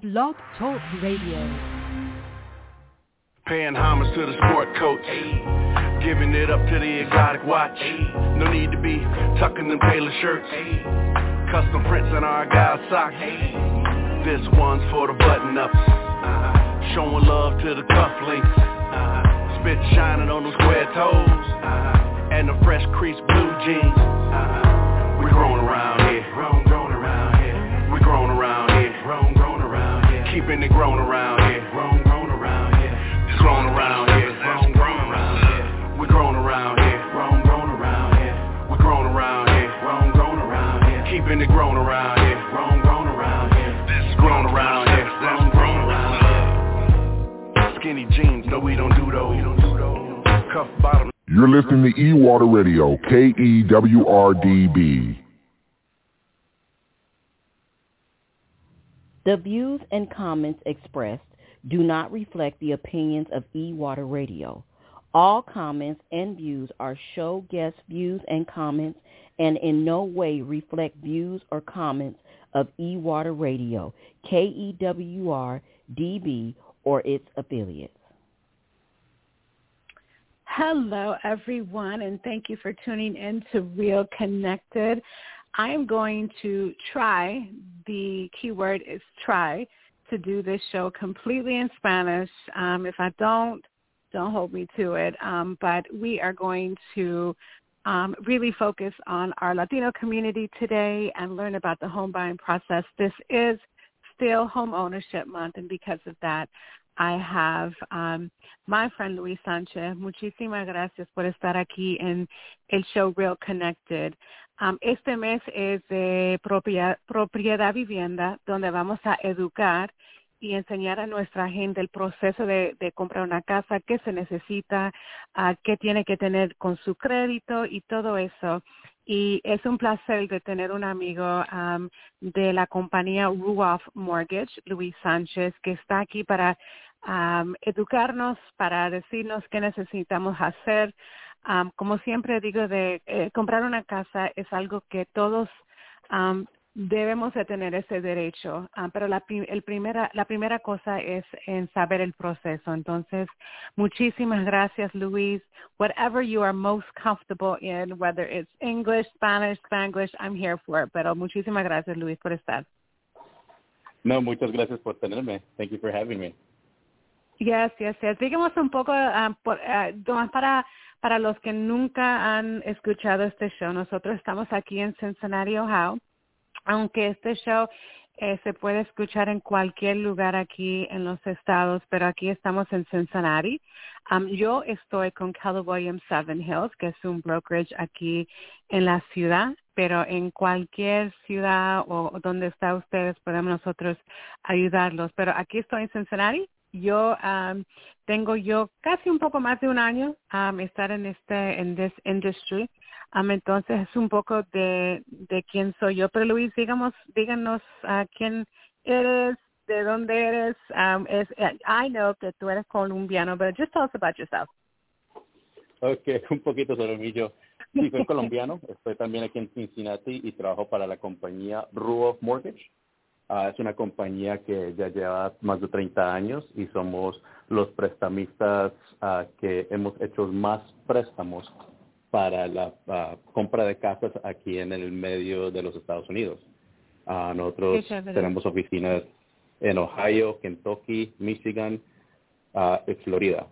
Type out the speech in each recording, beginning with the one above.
Blog Talk Radio. Paying homage to the sport coats, giving it up to the exotic watch. No need to be tucking them tailored shirts, custom prints in our guys' socks. This one's for the button-ups, showing love to the cufflinks, spit shining on them square toes, and the fresh crease blue jeans. We grown around here, grown around here. We grown around here, grown around here. Keeping it grown around here, grown around here. Grown around here, grown around here. We grown around here, grown around here. We grown around here, grown around here. Keeping it grown around here, grown around here. This grown around here, grown around here. Skinny jeans, no we don't do those. Cuff bottom. You're listening to E-Water Radio, KEWRDB. The views and comments expressed do not reflect the opinions of E-Water Radio. All comments and views are show guest views and comments and in no way reflect views or comments of E-Water Radio, KEWRDB, or its affiliates. Hello, everyone, and thank you for tuning in to Real Connected. I am going to try, the keyword is try, to do this show completely in Spanish. If I don't hold me to it. But we are going to really focus on our Latino community today and learn about the home buying process. This is still Home Ownership Month, and because of that, I have my friend Luis Sanchez. Muchísimas gracias por estar aquí en el show Real Connected. Este mes es de propiedad vivienda, donde vamos a educar y enseñar a nuestra gente el proceso de comprar una casa, qué se necesita, qué tiene que tener con su crédito y todo eso. Y es un placer de tener un amigo de la compañía Ruoff Mortgage, Luis Sánchez, que está aquí para educarnos, para decirnos qué necesitamos hacer. Como siempre digo, comprar una casa es algo que todos debemos de tener ese derecho, pero la primera cosa es en saber el proceso. Entonces, muchísimas gracias, Luis. Whatever you are most comfortable in, whether it's English, Spanish, Spanglish, I'm here for it. Pero muchísimas gracias, Luis, por estar. No, muchas gracias por tenerme. Thank you for having me. Yes. Díganos un poco, para los que nunca han escuchado este show, nosotros estamos aquí en Cincinnati, Ohio, aunque este show se puede escuchar en cualquier lugar aquí en los estados, pero aquí estamos en Cincinnati. Yo estoy con Keller Williams Seven Hills, que es un brokerage aquí en la ciudad, pero en cualquier ciudad o donde está ustedes podemos nosotros ayudarlos. Pero aquí estoy en Cincinnati. Tengo casi un poco más de un año estar en this industry. Entonces es un poco de quién soy yo. Pero Luis, díganos quién eres, de dónde eres. I know que tú eres colombiano, but just tell us about yourself. Okay, un poquito sobre mí. Yo sí soy colombiano, estoy también aquí en Cincinnati y trabajo para la compañía Ruoff Mortgage. Es una compañía que ya lleva más de 30 años y somos los prestamistas que hemos hecho más préstamos para la compra de casas aquí en el medio de los Estados Unidos. Nosotros tenemos oficinas en Ohio, Kentucky, Michigan y Florida.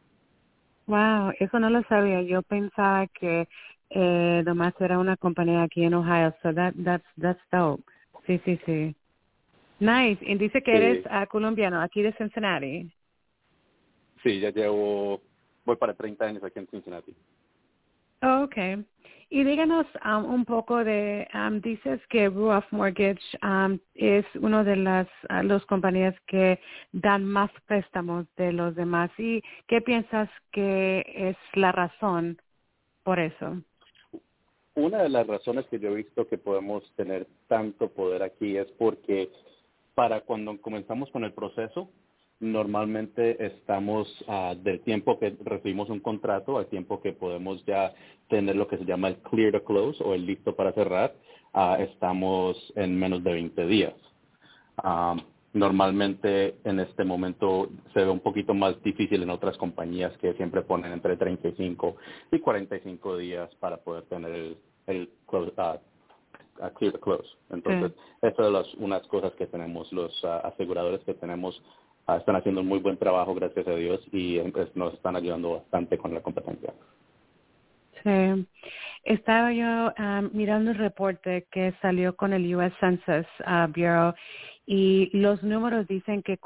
Wow, eso no lo sabía. Yo pensaba que nomás era una compañía aquí en Ohio. So that's dope. Sí. Nice. Y dice que eres colombiano, aquí de Cincinnati. Sí, voy para 30 años aquí en Cincinnati. Oh, okay. Y díganos un poco dices que Ruoff Mortgage es una de las compañías que dan más préstamos de los demás. ¿Y qué piensas que es la razón por eso? Una de las razones que yo he visto que podemos tener tanto poder aquí es porque para cuando comenzamos con el proceso, normalmente estamos del tiempo que recibimos un contrato al tiempo que podemos ya tener lo que se llama el clear to close o el listo para cerrar, estamos en menos de 20 días. Normalmente en este momento se ve un poquito más difícil en otras compañías que siempre ponen entre 35 y 45 días para poder tener el close, clear the close. Entonces, eso es unas cosas que tenemos, los aseguradores que tenemos están haciendo un muy buen trabajo, gracias a Dios, y nos están ayudando bastante con la competencia. Sí. Estaba yo mirando el reporte que salió con el U.S. Census Bureau y los números dicen que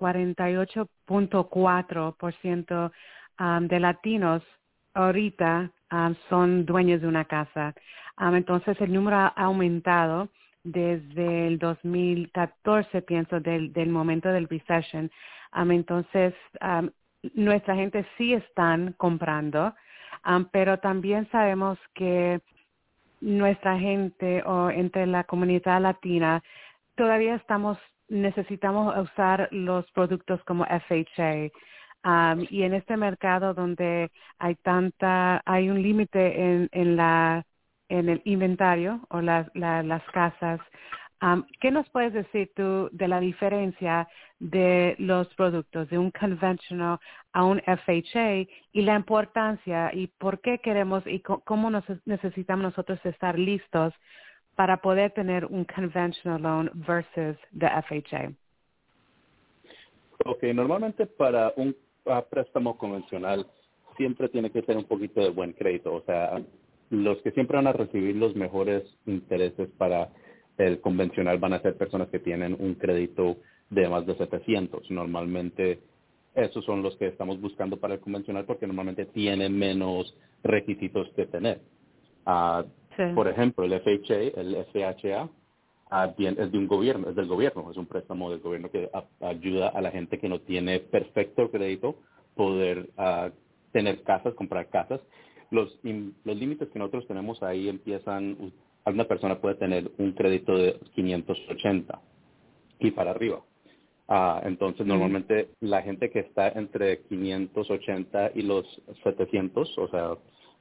48.4% de latinos ahorita son dueños de una casa. Entonces el número ha aumentado desde el 2014, pienso, del momento del recession. Entonces nuestra gente sí están comprando. Pero también sabemos que nuestra gente o entre la comunidad latina todavía necesitamos usar los productos como FHA. Y en este mercado donde hay un límite en el inventario o las casas, ¿qué nos puedes decir tú de la diferencia de los productos de un conventional a un FHA y la importancia y por qué queremos y cómo necesitamos nosotros estar listos para poder tener un conventional loan versus the FHA? Okay, normalmente para un préstamo convencional siempre tiene que ser un poquito de buen crédito, o sea, los que siempre van a recibir los mejores intereses para el convencional van a ser personas que tienen un crédito de más de 700. Normalmente esos son los que estamos buscando para el convencional porque normalmente tienen menos requisitos que tener. Sí. Por ejemplo, el FHA, es de un gobierno, es del gobierno, es un préstamo del gobierno que ayuda a la gente que no tiene perfecto crédito poder tener casas, comprar casas. Los límites que nosotros tenemos ahí empiezan, alguna persona puede tener un crédito de 580 y para arriba. Entonces, normalmente la gente que está entre 580 y los 700, o sea,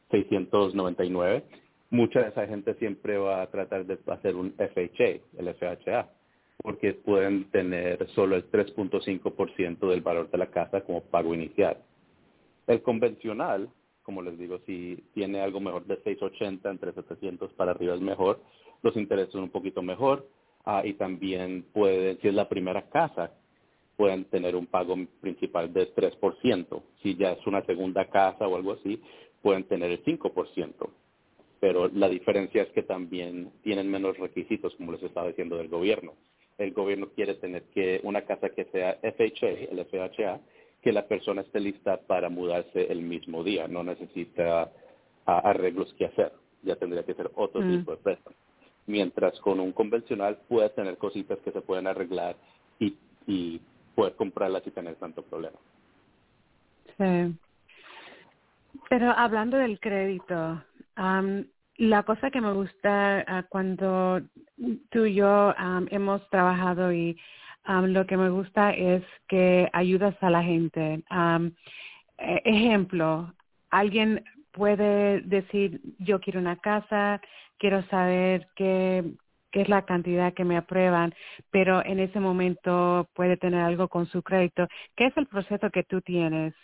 699, mucha de esa gente siempre va a tratar de hacer un FHA, el FHA, porque pueden tener solo el 3.5% del valor de la casa como pago inicial. El convencional, como les digo, si tiene algo mejor de 680, entre 700 para arriba es mejor, los intereses son un poquito mejor, y también si es la primera casa, pueden tener un pago principal de 3%. Si ya es una segunda casa o algo así, pueden tener el 5%. Pero la diferencia es que también tienen menos requisitos, como les estaba diciendo, del gobierno. El gobierno quiere tener que una casa que sea FHA, el FHA, que la persona esté lista para mudarse el mismo día. No necesita arreglos que hacer. Ya tendría que ser otro tipo de préstamo. Mientras con un convencional puede tener cositas que se pueden arreglar y poder comprarlas sin tener tanto problema. Sí. Pero hablando del crédito, la cosa que me gusta cuando tú y yo hemos trabajado y lo que me gusta es que ayudas a la gente. Ejemplo, alguien puede decir, yo quiero una casa, quiero saber qué es la cantidad que me aprueban, pero en ese momento puede tener algo con su crédito. ¿Qué es el proceso que tú tienes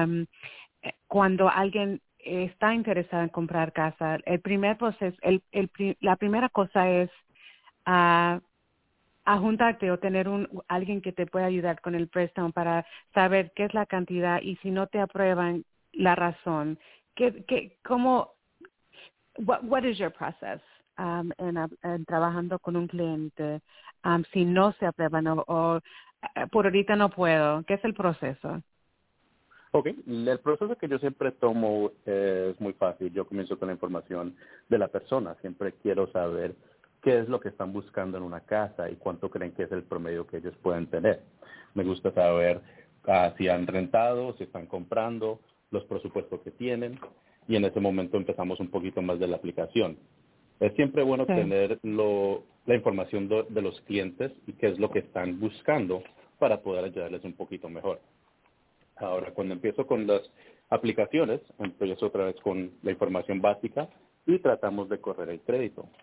cuando alguien está interesado en comprar casa? El primer proceso, la primera cosa es a juntarte o tener alguien que te pueda ayudar con el préstamo para saber qué es la cantidad y si no te aprueban la razón. What is your process en trabajando con un cliente si no se aprueban o por ahorita no puedo? ¿Qué es el proceso? Ok, el proceso que yo siempre tomo es muy fácil. Yo comienzo con la información de la persona. Siempre quiero saber qué es lo que están buscando en una casa y cuánto creen que es el promedio que ellos pueden tener. Me gusta saber si han rentado, si están comprando, los presupuestos que tienen, y en ese momento empezamos un poquito más de la aplicación. Es siempre bueno tener la información de los clientes y qué es lo que están buscando para poder ayudarles un poquito mejor. Ahora, cuando empiezo con las aplicaciones, empiezo otra vez con la información básica y tratamos de correr el crédito.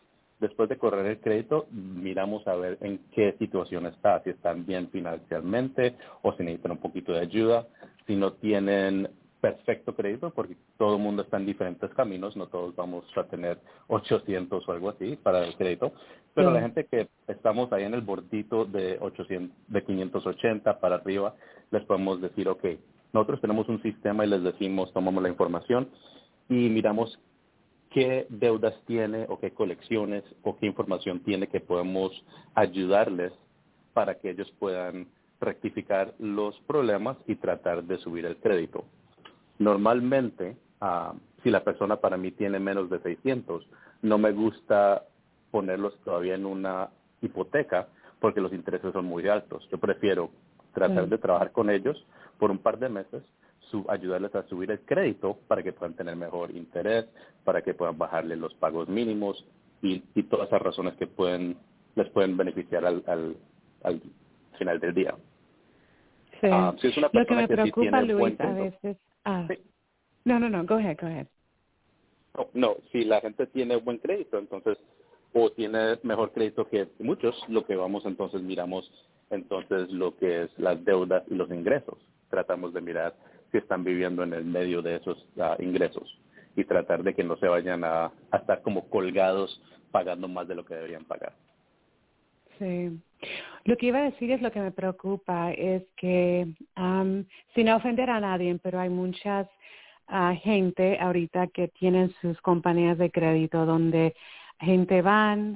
Después de correr el crédito, miramos a ver en qué situación está, si están bien financieramente o si necesitan un poquito de ayuda, si no tienen perfecto crédito, porque todo el mundo está en diferentes caminos, no todos vamos a tener 800 o algo así para el crédito, pero la gente que estamos ahí en el bordito de 800, de 580 para arriba, les podemos decir, ok, nosotros tenemos un sistema y les decimos, tomamos la información y miramos qué deudas tiene o qué colecciones o qué información tiene que podemos ayudarles para que ellos puedan rectificar los problemas y tratar de subir el crédito. Normalmente, si la persona para mí tiene menos de 600, no me gusta ponerlos todavía en una hipoteca porque los intereses son muy altos. Yo prefiero tratar de trabajar con ellos por un par de meses, ayudarles a subir el crédito para que puedan tener mejor interés, para que puedan bajarle los pagos mínimos y todas esas razones que les pueden beneficiar al final del día. Sí. Si es una Lo que persona me que sí preocupa, tiene buen Luis, a crédito, veces... sí. No, go ahead. No, si la gente tiene buen crédito, entonces, o tiene mejor crédito que muchos, lo que miramos entonces lo que es las deudas y los ingresos. Tratamos de mirar si están viviendo en el medio de esos ingresos y tratar de que no se vayan a estar como colgados pagando más de lo que deberían pagar. Sí. Lo que iba a decir es lo que me preocupa es que, sin ofender a nadie, pero hay muchas gente ahorita que tienen sus compañías de crédito donde gente van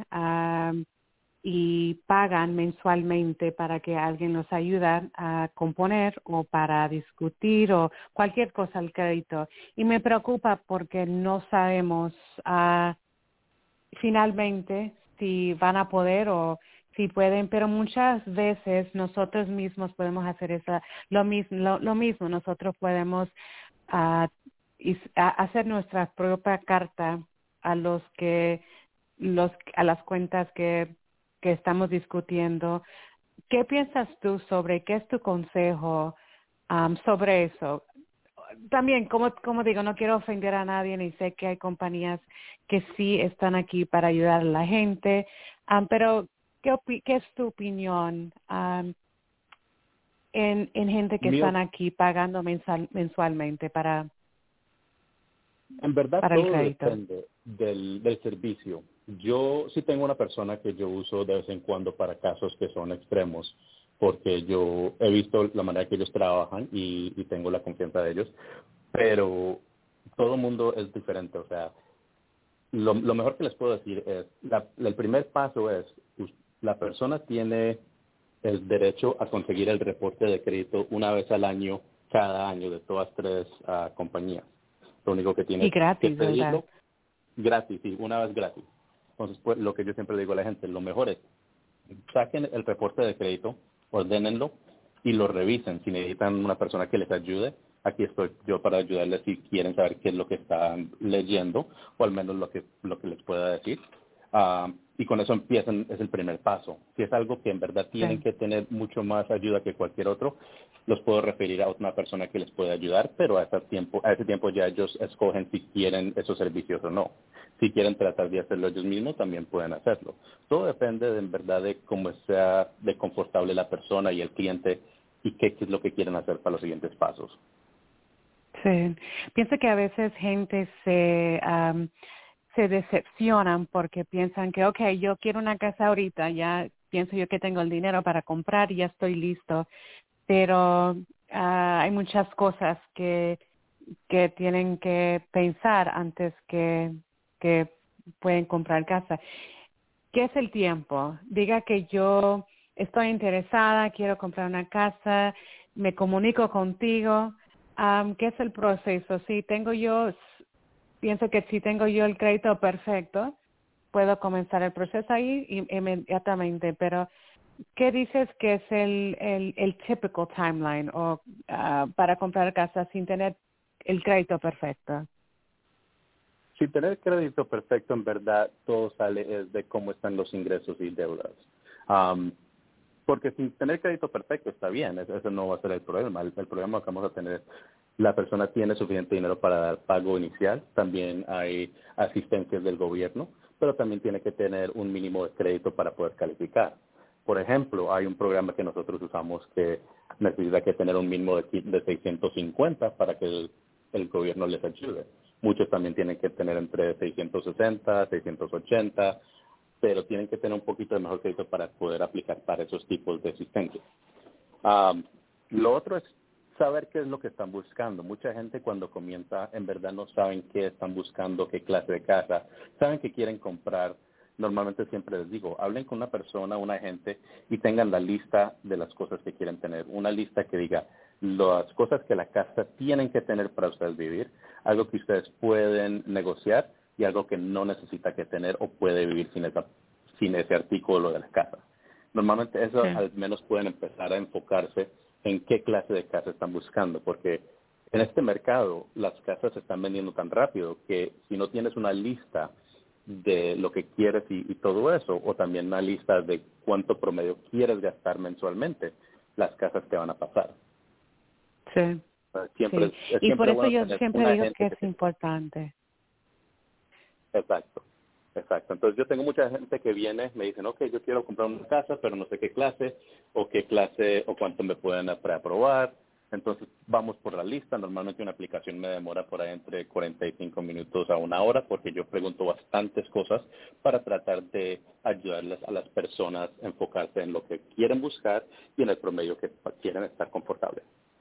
y pagan mensualmente para que alguien los ayude a componer o para discutir o cualquier cosa al crédito. Y me preocupa porque no sabemos finalmente si van a poder o si pueden, pero muchas veces nosotros mismos podemos hacer lo mismo. Nosotros podemos hacer nuestra propia carta a a las cuentas que estamos discutiendo. ¿Qué piensas tú qué es tu consejo sobre eso? También, como digo, no quiero ofender a nadie ni sé que hay compañías que sí están aquí para ayudar a la gente, pero ¿qué es tu opinión en gente que están aquí pagando mensualmente para En verdad el todo crédito? depende del servicio. Yo sí tengo una persona que yo uso de vez en cuando para casos que son extremos, porque yo he visto la manera que ellos trabajan y tengo la confianza de ellos, pero todo el mundo es diferente. O sea, lo mejor que les puedo decir es, el primer paso es, la persona tiene el derecho a conseguir el reporte de crédito una vez al año, cada año, de todas tres compañías. Lo único que tiene Y gratis, que pedirlo, ¿verdad? gratis, sí, una vez gratis. Entonces, pues, lo que yo siempre le digo a la gente, lo mejor es, saquen el reporte de crédito, ordénenlo y lo revisen. Si necesitan una persona que les ayude, aquí estoy yo para ayudarles si quieren saber qué es lo que están leyendo o al menos lo que les pueda decir. Y con eso empiezan, es el primer paso. Si es algo que en verdad tienen que tener mucho más ayuda que cualquier otro, los puedo referir a una persona que les puede ayudar, pero a ese tiempo ya ellos escogen si quieren esos servicios o no. Si quieren tratar de hacerlo ellos mismos, también pueden hacerlo. Todo depende en verdad de cómo sea de confortable la persona y el cliente y qué es lo que quieren hacer para los siguientes pasos. Sí. Pienso que a veces gente se decepcionan porque piensan que, okay, yo quiero una casa ahorita, ya pienso yo que tengo el dinero para comprar y ya estoy listo, pero hay muchas cosas que tienen que pensar antes que pueden comprar casa. ¿Qué es el tiempo? Diga que yo estoy interesada, quiero comprar una casa, me comunico contigo. ¿Qué es el proceso? Pienso que si tengo yo el crédito perfecto, puedo comenzar el proceso ahí inmediatamente, pero ¿qué dices que es el typical timeline o para comprar casa sin tener el crédito perfecto? Sin tener crédito perfecto, en verdad, todo sale es de cómo están los ingresos y deudas. Porque sin tener crédito perfecto está bien, ese no va a ser el problema. El problema que vamos a tener, la persona tiene suficiente dinero para dar pago inicial, también hay asistencias del gobierno, pero también tiene que tener un mínimo de crédito para poder calificar. Por ejemplo, hay un programa que nosotros usamos que necesita que tener un mínimo de 650 para que el gobierno les ayude. Muchos también tienen que tener entre 660, 680, pero tienen que tener un poquito de mejor crédito para poder aplicar para esos tipos de asistencia. Lo otro es saber qué es lo que están buscando. Mucha gente cuando comienza en verdad no saben qué están buscando, qué clase de casa, saben que quieren comprar. Normalmente siempre les digo, hablen con una persona, un agente y tengan la lista de las cosas que quieren tener. Una lista que diga las cosas que la casa tienen que tener para ustedes vivir, algo que ustedes pueden negociar y algo que no necesita que tener o puede vivir sin ese artículo de la casa. Normalmente eso al menos pueden empezar a enfocarse en qué clase de casa están buscando, porque en este mercado las casas se están vendiendo tan rápido que si no tienes una lista de lo que quieres y todo eso, o también una lista de cuánto promedio quieres gastar mensualmente, las casas te van a pasar. Sí. Siempre, sí. Y por eso yo siempre digo que es importante. Exacto. Entonces yo tengo mucha gente que viene, me dicen, ok, yo quiero comprar una casa, pero no sé qué clase o cuánto me pueden preaprobar. Entonces vamos por la lista. Normalmente una aplicación me demora por ahí entre 45 minutos a una hora porque yo pregunto bastantes cosas para tratar de ayudarles a las personas a enfocarse en lo que quieren buscar y en el promedio que quieren estar confortables.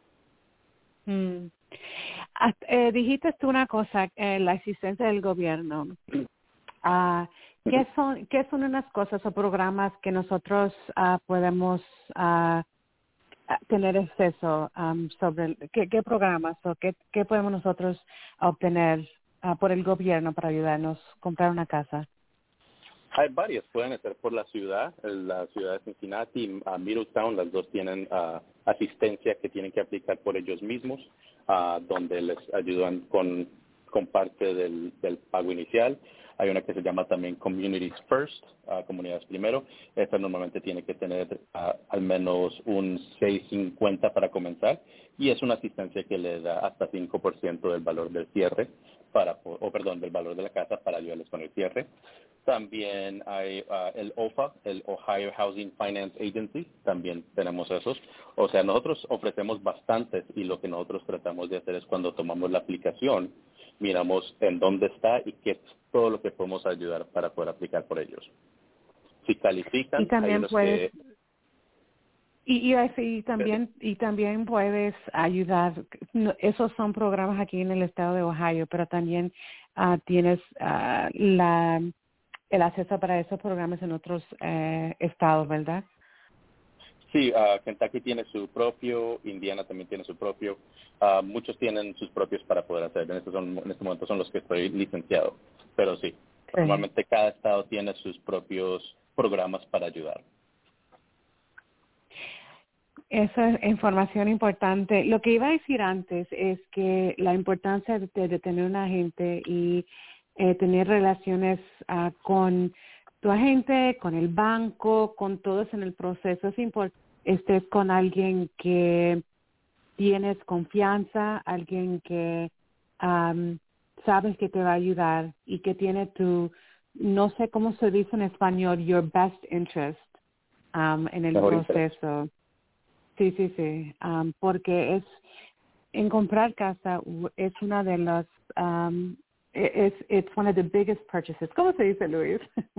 Dijiste tú una cosa, la asistencia del gobierno. ¿Qué son unas cosas o programas que nosotros podemos tener acceso sobre qué programas o qué podemos nosotros obtener por el gobierno para ayudarnos a comprar una casa? Hay varias, pueden ser por la ciudad de Cincinnati y Middletown, las dos tienen asistencia que tienen que aplicar por ellos mismos, donde les ayudan con parte del pago inicial. Hay una que se llama también Communities First, Comunidades Primero. Esta normalmente tiene que tener al menos un 650 para comenzar y es una asistencia que le da hasta 5% del valor del cierre, del valor de la casa para ayudarles con el cierre. También hay el OFA, el Ohio Housing Finance Agency, también tenemos esos. O sea, nosotros ofrecemos bastantes y lo que nosotros tratamos de hacer es cuando tomamos la aplicación, miramos en dónde está y qué es todo lo que podemos ayudar para poder aplicar por ellos. Si califican, y también hay unos puedes, que... Y también puedes ayudar. Esos son programas aquí en el estado de Ohio, pero también tienes el acceso para esos programas en otros estados, ¿verdad? Sí, Kentucky tiene su propio, Indiana también tiene su propio. Muchos tienen sus propios para poder hacer. En este momento son los que estoy licenciado. Pero sí, normalmente cada estado tiene sus propios programas para ayudar. Esa es información importante. Lo que iba a decir antes es que la importancia de tener un agente y tener relaciones con tu agente, con el banco, con todos en el proceso. Es importante estés con alguien que tienes confianza, alguien que sabes que te va a ayudar y que tiene no sé cómo se dice en español, your best interest en el proceso. Sí. Porque en comprar casa es una de las, it's one of the biggest purchases. ¿Cómo se dice, Luis?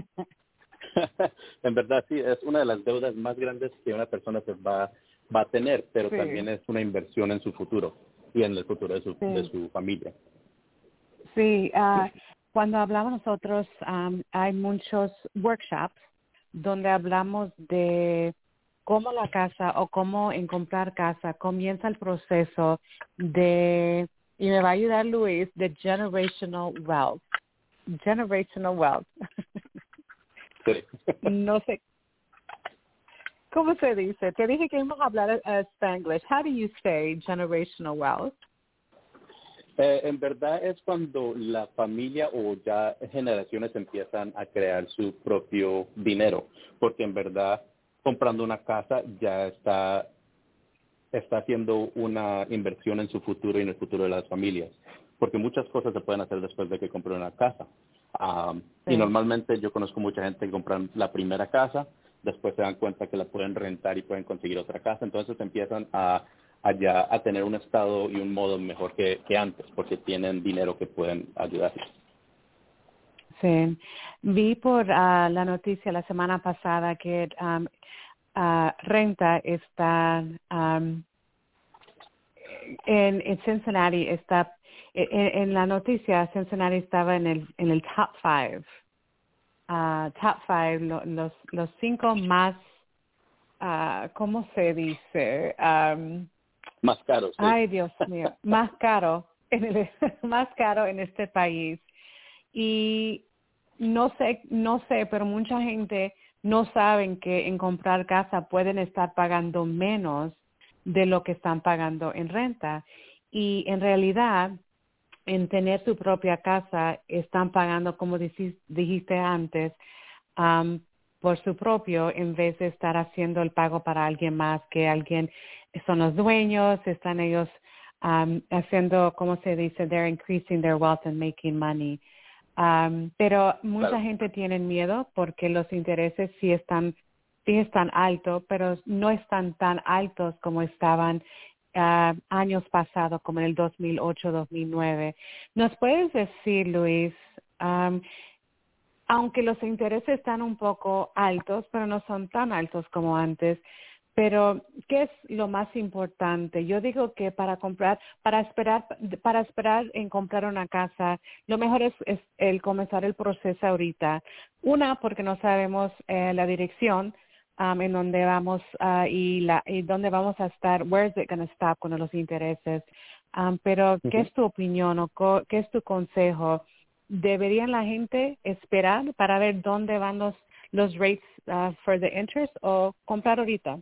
En verdad, sí, es una de las deudas más grandes que una persona va a tener, pero también es una inversión en su futuro y en el futuro de su familia. Sí, cuando hablamos nosotros, hay muchos workshops donde hablamos de cómo la casa o cómo en comprar casa comienza el proceso y me va a ayudar Luis, de generational wealth. Generational wealth. Sí. No sé. ¿Cómo se dice? Te dije que íbamos a hablar Spanglish. How do you say generational wealth? En verdad es cuando la familia o ya generaciones empiezan a crear su propio dinero, porque en verdad comprando una casa ya está haciendo una inversión en su futuro y en el futuro de las familias, porque muchas cosas se pueden hacer después de que compre una casa. Y normalmente yo conozco mucha gente que compran la primera casa, después se dan cuenta que la pueden rentar y pueden conseguir otra casa, entonces empiezan a tener un estado y un modo mejor que antes, porque tienen dinero que pueden ayudarles. Sí, vi por la noticia la semana pasada que renta está en Cincinnati, está en la noticia Cincinnati estaba en el top 5, los 5 más, ¿cómo se dice? Más caros. Sí. Ay, Dios mío, más caro en este país. Y no sé, pero mucha gente no saben que en comprar casa pueden estar pagando menos de lo que están pagando en renta. Y en realidad, en tener su propia casa, están pagando, como dijiste antes, por su propio, en vez de estar haciendo el pago para alguien más, que alguien son los dueños, están ellos haciendo, ¿cómo se dice? They're increasing their wealth and making money. Pero mucha gente tiene miedo porque los intereses sí están altos, pero no están tan altos como estaban años pasados, como en el 2008, 2009. ¿Nos puedes decir, Luis, aunque los intereses están un poco altos, pero no son tan altos como antes, pero ¿qué es lo más importante? Yo digo que para esperar en comprar una casa, lo mejor es el comenzar el proceso ahorita. Una, porque no sabemos la dirección en donde vamos y dónde vamos a estar, where is it going to stop con los intereses. Pero, ¿qué es tu opinión o qué es tu consejo? ¿Deberían la gente esperar para ver dónde van los rates for the interest o comprar ahorita?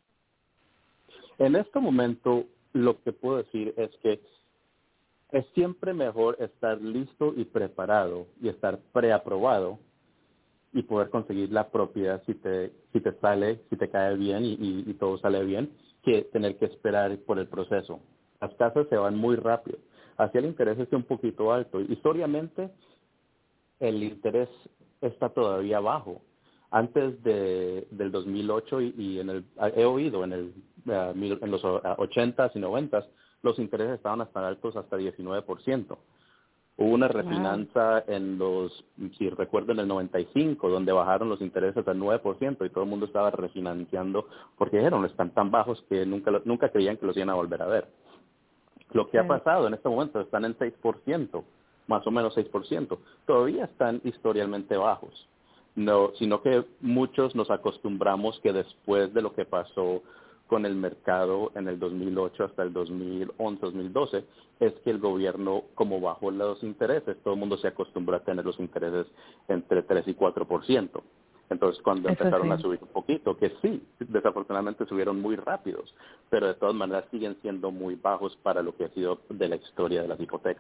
En este momento, lo que puedo decir es que es siempre mejor estar listo y preparado y estar preaprobado y poder conseguir la propiedad si te cae bien y todo sale bien, que tener que esperar por el proceso. Las casas se van muy rápido. Así el interés está un poquito alto. Historiamente, el interés está todavía bajo. Antes del 2008 he oído en los 80s y 90s, los intereses estaban hasta altos, hasta 19%. Hubo una refinanza si recuerdo, en el 95, donde bajaron los intereses al 9% y todo el mundo estaba refinanciando porque dijeron, están tan bajos que nunca creían que los iban a volver a ver. Lo que ha pasado en este momento, están en 6%, más o menos 6%. Todavía están historialmente bajos. No, sino que muchos nos acostumbramos que después de lo que pasó con el mercado en el 2008 hasta el 2011, 2012, es que el gobierno, como bajó los intereses, todo el mundo se acostumbró a tener los intereses entre 3 y 4%. Entonces, cuando empezaron a subir un poquito, que sí, desafortunadamente subieron muy rápidos, pero de todas maneras siguen siendo muy bajos para lo que ha sido de la historia de las hipotecas.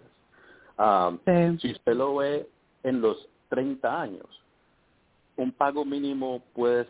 Si usted lo ve en los 30 años, un pago mínimo puede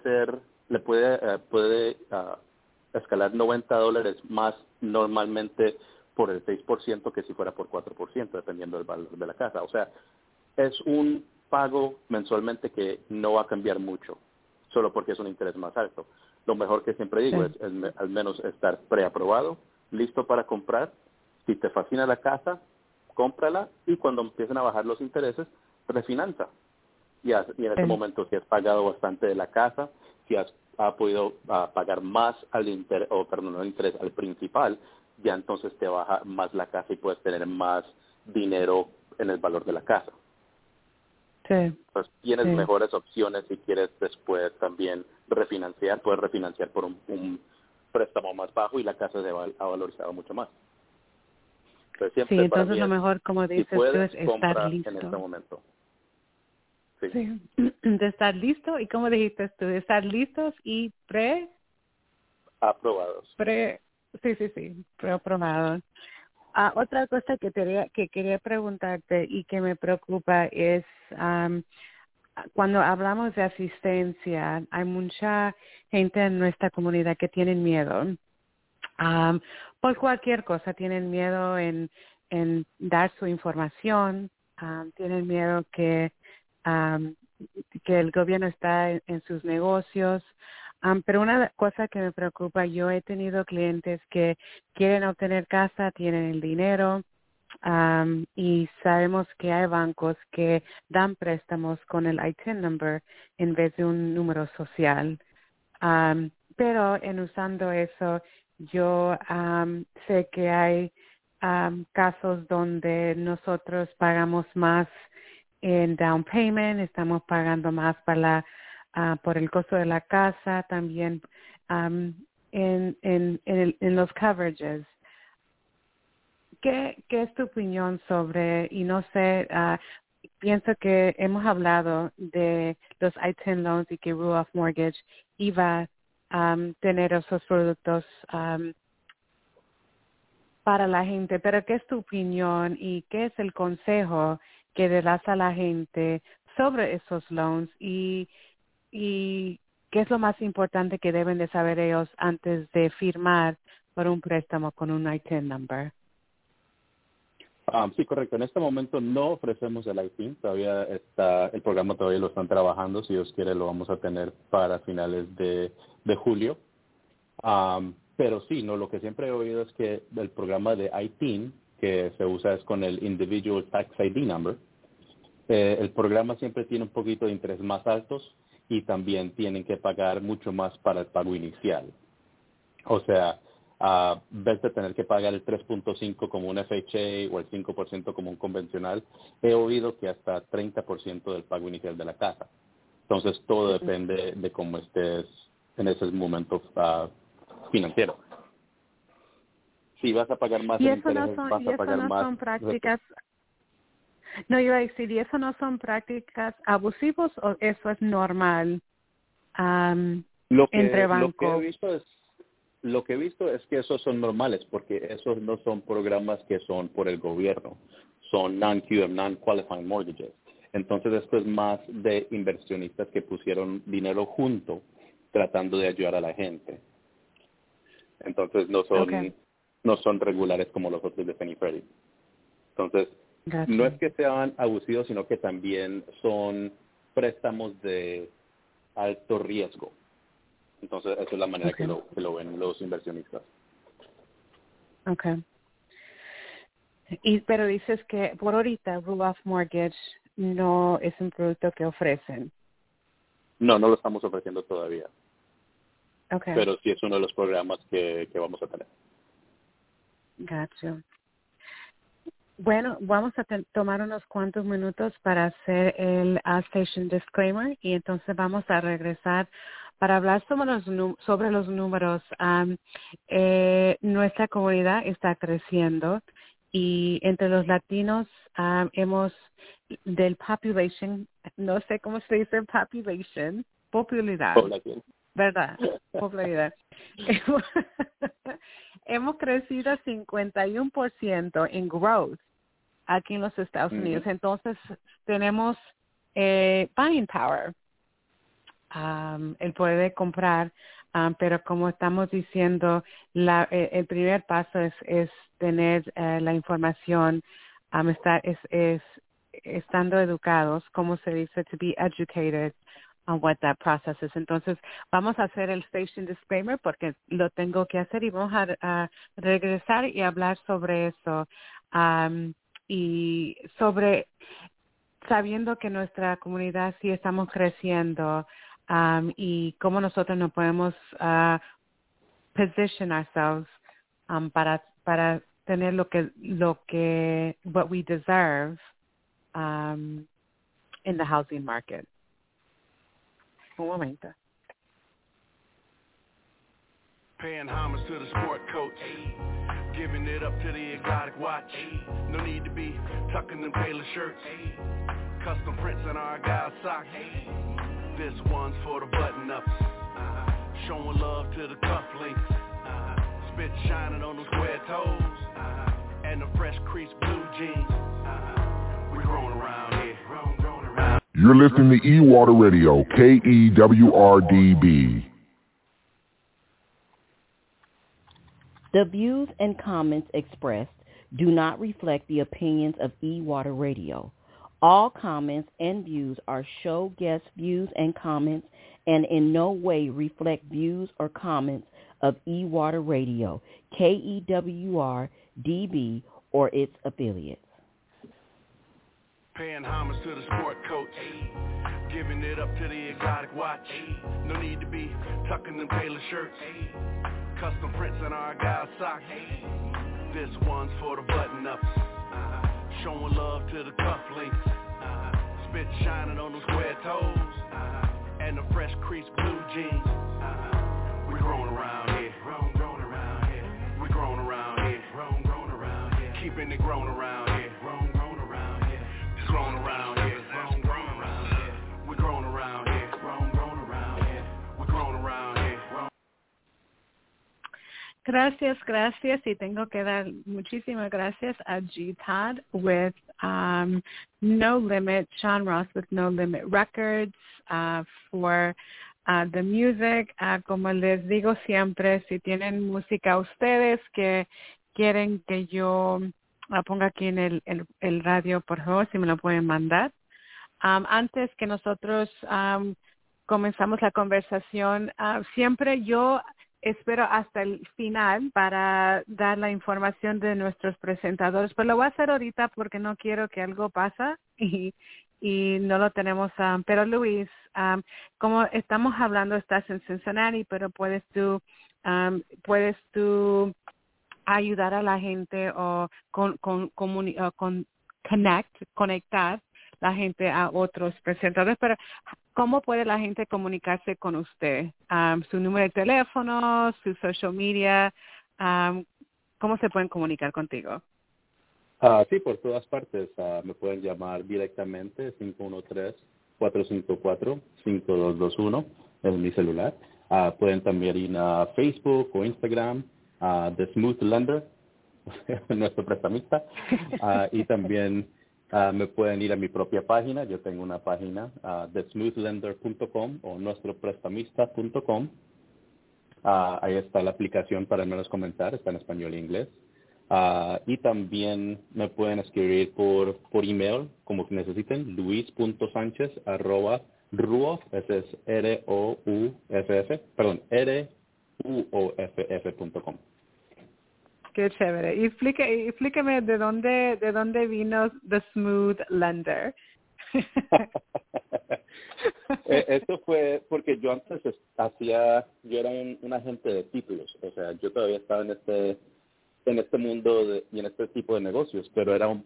escalar $90 más normalmente por el 6% que si fuera por 4%, dependiendo del valor de la casa. O sea, es un pago mensualmente que no va a cambiar mucho, solo porque es un interés más alto. Lo mejor que siempre digo es al menos estar preaprobado, listo para comprar. Si te fascina la casa, cómprala y cuando empiecen a bajar los intereses, refinanza. Y en este momento, si has pagado bastante de la casa, si has podido pagar más al interés, al principal, ya entonces te baja más la casa y puedes tener más dinero en el valor de la casa. Entonces tienes mejores opciones si quieres después también refinanciar, puedes refinanciar por un préstamo más bajo y la casa se ha valorizado mucho más. Entonces lo mejor, como dices, si puedes, tú es estar listo. En este momento. De estar listo y como dijiste tú, de estar listos y aprobados. Preaprobados. Otra cosa que quería preguntarte y que me preocupa es cuando hablamos de asistencia, hay mucha gente en nuestra comunidad que tienen miedo. Por cualquier cosa, tienen miedo en dar su información, tienen miedo que que el gobierno está en sus negocios. Pero una cosa que me preocupa, yo he tenido clientes que quieren obtener casa, tienen el dinero, y sabemos que hay bancos que dan préstamos con el ITIN number en vez de un número social. Pero en usando eso, yo sé que hay casos donde nosotros pagamos más en down payment, estamos pagando más por el costo de la casa, también en los coverages. ¿Qué es tu opinión sobre, y no sé, pienso que hemos hablado de los I-10 loans y que Ruoff Mortgage iba a tener esos productos para la gente, pero ¿qué es tu opinión y qué es el consejo que le das a la gente sobre esos loans y qué es lo más importante que deben de saber ellos antes de firmar por un préstamo con un I-10 number? Sí, correcto. En este momento no ofrecemos el ITIN. Todavía el programa todavía lo están trabajando. Si Dios quiere, lo vamos a tener para finales de julio. Pero sí, no, lo que siempre he oído es que el programa de ITIN, que se usa es con el Individual Tax ID Number, el programa siempre tiene un poquito de interés más altos y también tienen que pagar mucho más para el pago inicial. O sea, en vez de tener que pagar el 3.5 como un FHA o el 5% como un convencional, he oído que hasta 30% del pago inicial de la casa. Entonces, todo depende de cómo estés en ese momento financiero. Si vas a pagar más en intereses, vas a pagar más. Son prácticas. No, iba a decir, ¿y eso no son prácticas abusivas o eso es normal entre bancos? Lo que he visto es que esos son normales, porque esos no son programas que son por el gobierno, son non-QM, non-qualifying mortgages. Entonces esto es más de inversionistas que pusieron dinero junto tratando de ayudar a la gente. Entonces no son regulares como los otros de Fannie Freddie. Entonces, no es que sean abusivos, sino que también son préstamos de alto riesgo. Entonces, esa es la manera que lo ven los inversionistas. Okay. Pero dices que por ahorita Ruoff Mortgage no es un producto que ofrecen. No lo estamos ofreciendo todavía. Okay. Pero sí es uno de los programas que vamos a tener. Gotcha. Bueno, vamos a tomar unos cuantos minutos para hacer el station disclaimer y entonces vamos a regresar para hablar sobre los números. Nuestra comunidad está creciendo y entre los latinos del population, no sé cómo se dice popularidad. Población. ¿Verdad? Popularidad. Hemos crecido 51% en growth aquí en los Estados Unidos. Entonces, tenemos buying power, el poder de comprar, pero como estamos diciendo, el primer paso es tener la información, estando educados, como se dice, to be educated on what that process is. Entonces, vamos a hacer el station disclaimer porque lo tengo que hacer y vamos a regresar y hablar sobre eso. Y sobre sabiendo que nuestra comunidad sí estamos creciendo y cómo nosotros nos podemos position ourselves para tener lo que what we deserve in the housing market. Un momento. Paying homage to the sport coach, giving it up to the exotic watch. No need to be tucking them Taylor shirts, custom prints in our guys' socks. This one's for the button-ups, showing love to the cufflinks, spit shining on those square toes, and the fresh crease blue jeans. We growing around here. You're listening to E-Water Radio, KEWRDB. The views and comments expressed do not reflect the opinions of E-Water Radio. All comments and views are show guest views and comments and in no way reflect views or comments of E-Water Radio, KEWR, DB, or its affiliates. Paying homage to the sport coach, giving it up to the exotic watch. No need to be tucking them Taylor shirts, custom prints on our guys' socks. This one's for the button-ups, showing love to the cufflinks, spit shining on those square toes, and the fresh crease blue jeans. We grown around here, grown around here. We grown around here, grown around here. Keeping it grown around here, grown around here. Grown around here, grown around here. We grown around here, grown around here. We grown around here. Gracias, y tengo que dar muchísimas gracias a G-Todd with No Limit, Sean Ross with No Limit Records for the music. Como les digo siempre, si tienen música ustedes que quieren que yo ponga aquí en el radio, por favor, si me lo pueden mandar. Antes que nosotros comenzamos la conversación, siempre yo espero hasta el final para dar la información de nuestros presentadores, pero lo voy a hacer ahorita porque no quiero que algo pase y no lo tenemos. Pero Luis, como estamos hablando, estás en Cincinnati, pero puedes tú ayudar a la gente o conectar la gente a otros presentadores, pero ¿cómo puede la gente comunicarse con usted? Su número de teléfono, su social media, ¿cómo se pueden comunicar contigo? Sí, por todas partes. Me pueden llamar directamente, 513-454-5221, es mi celular. Pueden también ir a Facebook o Instagram, The Smooth Lender, nuestro prestamista, y también me pueden ir a mi propia página. Yo tengo una página, thesmoothlender.com o nuestroprestamista.com. Ahí está la aplicación para al menos comentar, está en español e inglés. Y también me pueden escribir por email, como que necesiten, luis.sanchez@ruoff, ese es ruoff.com. Qué chévere. Y explíqueme de dónde vino The Smooth Lender. Esto fue porque yo antes yo era un agente de títulos, o sea, yo todavía estaba en este mundo y en este tipo de negocios, pero era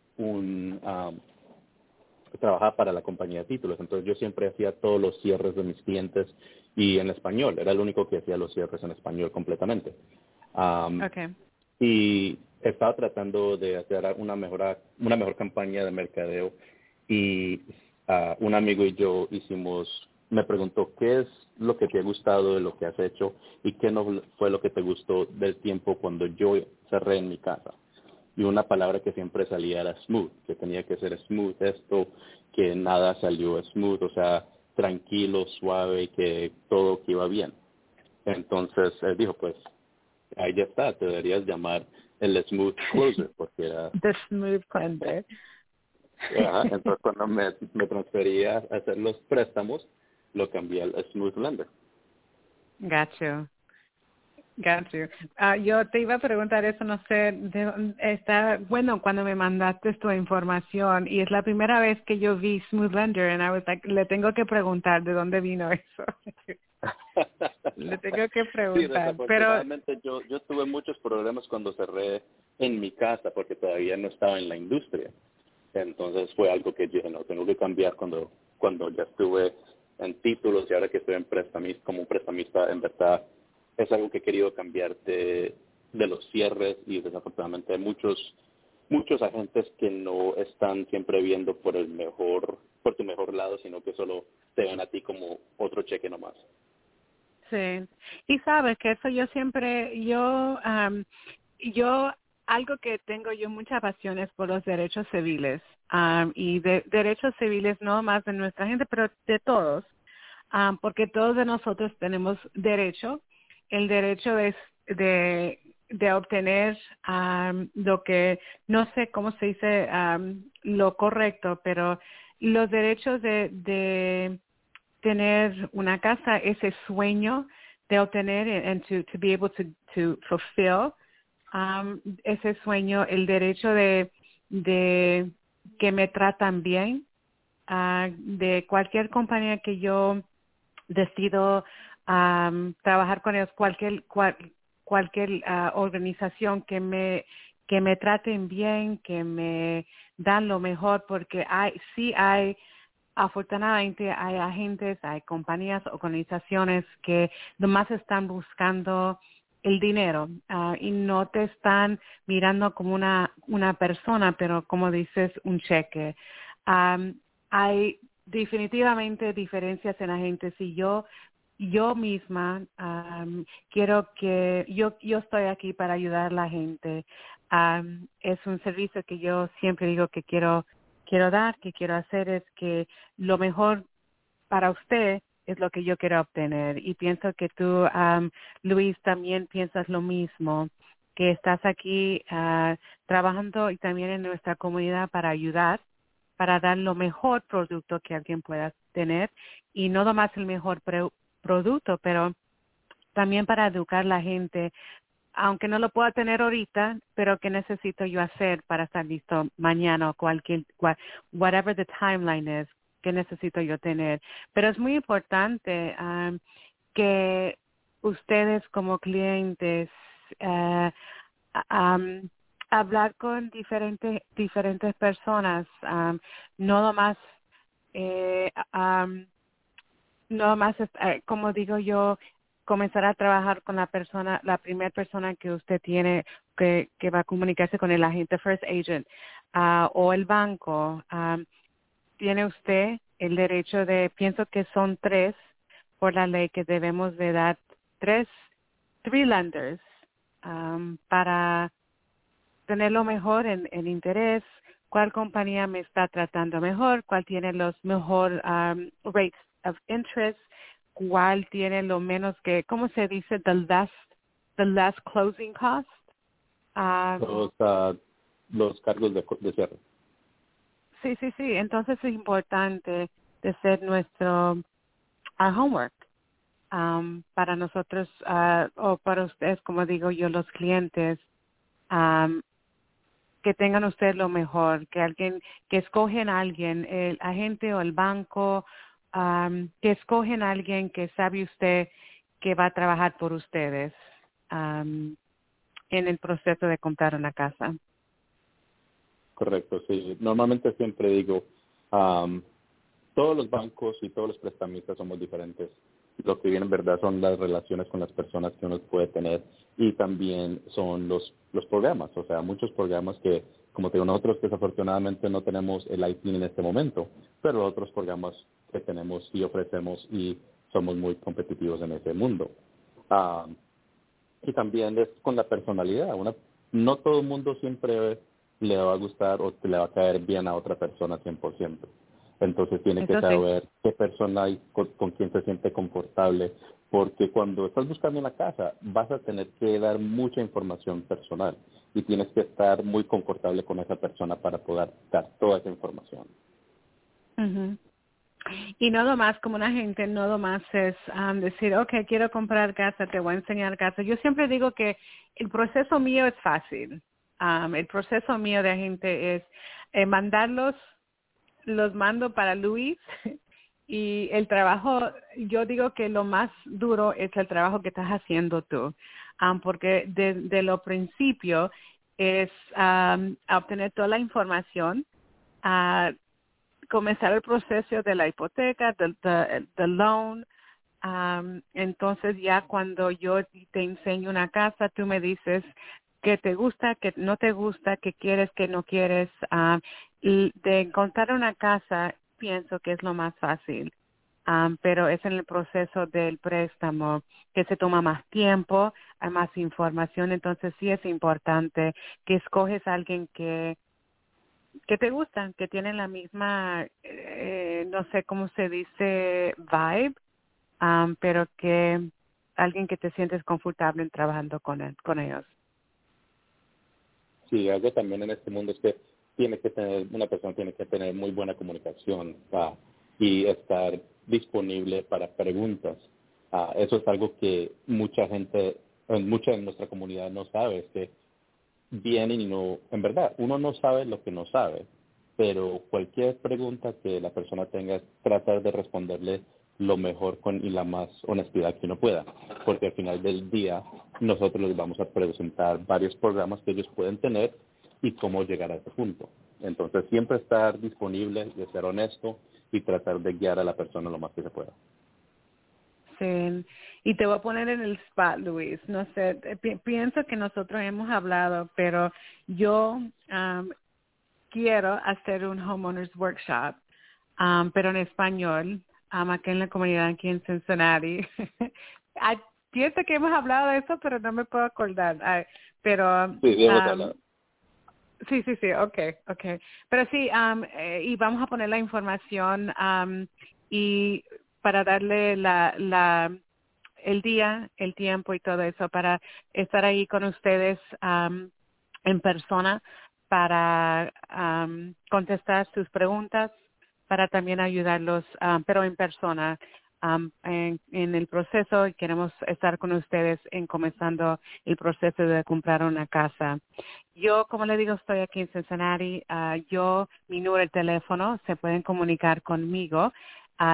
trabajaba para la compañía de títulos, entonces yo siempre hacía todos los cierres de mis clientes y en español, era el único que hacía los cierres en español completamente. Okay. Y estaba tratando de hacer una mejor campaña de mercadeo y un amigo y yo me preguntó qué es lo que te ha gustado de lo que has hecho y qué no fue lo que te gustó del tiempo cuando yo cerré en mi casa. Y una palabra que siempre salía era smooth, que tenía que ser smooth esto, que nada salió smooth, o sea, tranquilo, suave, que todo que iba bien. Entonces él dijo, pues, ahí ya está, te deberías llamar el Smooth Closer, porque era... The Smooth Closer. Entonces cuando me transferí a hacer los préstamos, lo cambié al Smooth Lender. Got you. Yo te iba a preguntar eso, no sé, de dónde está, bueno, cuando me mandaste tu información, y es la primera vez que yo vi Smooth Lender, and I was like, le tengo que preguntar de dónde vino eso. Le tengo que preguntar. Sí, pero yo tuve muchos problemas cuando cerré en mi casa, porque todavía no estaba en la industria. Entonces fue algo que yo no tengo que cambiar cuando ya estuve en títulos y ahora que estoy como un prestamista, en verdad es algo que he querido cambiar de los cierres, y desafortunadamente hay muchos agentes que no están siempre viendo por tu mejor lado, sino que solo te ven a ti como otro cheque nomás. Sí, y sabes que eso algo que tengo yo muchas pasiones por los derechos civiles, y de derechos civiles no más de nuestra gente, pero de todos, porque todos de nosotros tenemos derecho. El derecho es de de obtener lo que, no sé cómo se dice lo correcto, pero los derechos de tener una casa, ese sueño de obtener and to be able to fulfill ese sueño, el derecho de que me tratan bien, de cualquier compañía que yo decido trabajar con ellos, cualquier organización que me traten bien, que me dan lo mejor, porque afortunadamente hay agentes, hay compañías, organizaciones que nomás están buscando el dinero y no te están mirando como una persona, pero como dices, un cheque. Hay definitivamente diferencias en agentes y yo misma quiero que yo estoy aquí para ayudar a la gente. Es un servicio que yo siempre digo que quiero dar, que quiero hacer, es que lo mejor para usted es lo que yo quiero obtener. Y pienso que tú, Luis, también piensas lo mismo, que estás aquí trabajando y también en nuestra comunidad para ayudar, para dar lo mejor producto que alguien pueda tener, y no nomás el mejor producto, pero también para educar a la gente, aunque no lo pueda tener ahorita, pero ¿qué necesito yo hacer para estar listo mañana o whatever the timeline is, qué necesito yo tener? Pero es muy importante que ustedes como clientes hablar con diferentes personas, no nomás como digo yo, comenzar a trabajar con la primera persona que usted tiene que va a comunicarse con el agente first agent o el banco. Tiene usted el derecho pienso que son 3 por la ley, que debemos de dar 3 lenders para tener lo mejor en interés, cuál compañía me está tratando mejor, cuál tiene los mejor rates of interest, cuál tiene lo menos que, ¿cómo se dice? The last closing cost. Los cargos de cierre. Sí. Entonces es importante de hacer nuestro homework para nosotros o para ustedes, como digo yo, los clientes. Que tengan ustedes lo mejor, que escogen a alguien, el agente o el banco, que escogen a alguien que sabe usted que va a trabajar por ustedes en el proceso de comprar una casa. Correcto, sí. Normalmente siempre digo, todos los bancos y todos los prestamistas somos diferentes. Lo que viene en verdad son las relaciones con las personas que uno puede tener, y también son los programas. O sea, muchos programas que, como te digo, nosotros desafortunadamente no tenemos el IT en este momento, pero otros programas que tenemos y ofrecemos, y somos muy competitivos en ese mundo. Y también es con la personalidad. No todo el mundo siempre le va a gustar o le va a caer bien a otra persona 100%. Entonces tiene que saber qué persona y con quién se siente confortable, porque cuando estás buscando una casa vas a tener que dar mucha información personal y tienes que estar muy confortable con esa persona para poder dar toda esa información. Uh-huh. Y no nomás como una gente, no nomás es decir, okay, quiero comprar casa, te voy a enseñar casa. Yo siempre digo que el proceso mío es fácil. El proceso mío de agente es mandarlos. Los mando para Luis, y el trabajo, yo digo que lo más duro es el trabajo que estás haciendo tú, porque de lo principio es obtener toda la información, comenzar el proceso de la hipoteca, del loan. Entonces ya cuando yo te enseño una casa, tú me dices qué te gusta, qué no te gusta, qué quieres, qué no quieres. Y de encontrar una casa, pienso que es lo más fácil, pero es en el proceso del préstamo que se toma más tiempo, hay más información. Entonces sí es importante que escoges a alguien que te gusta, que tiene la misma, no sé cómo se dice, vibe, pero que alguien que te sientes confortable en trabajando con ellos. Sí, algo también en este mundo es que una persona tiene que tener muy buena comunicación y estar disponible para preguntas. Eso es algo que mucha de nuestra comunidad no sabe, es que vienen y no, en verdad, uno no sabe lo que no sabe, pero cualquier pregunta que la persona tenga es tratar de responderle lo mejor y la más honestidad que uno pueda, porque al final del día nosotros les vamos a presentar varios programas que ellos pueden tener y cómo llegar a ese punto. Entonces siempre estar disponible, de ser honesto y tratar de guiar a la persona lo más que se pueda. Sí, y te voy a poner en el spot, Luis. No sé, pienso que nosotros hemos hablado, pero yo quiero hacer un homeowners workshop, pero en español, aquí en la comunidad, aquí en Cincinnati. Pienso que hemos hablado de eso, pero no me puedo acordar. Pero sí, hemos hablado. Sí, okay. Pero sí, y vamos a poner la información y para darle el día, el tiempo y todo eso para estar ahí con ustedes en persona para contestar sus preguntas, para también ayudarlos, pero en persona. En el proceso y queremos estar con ustedes en comenzando el proceso de comprar una casa. Yo, como le digo, estoy aquí en Cincinnati. Mi número de teléfono, se pueden comunicar conmigo a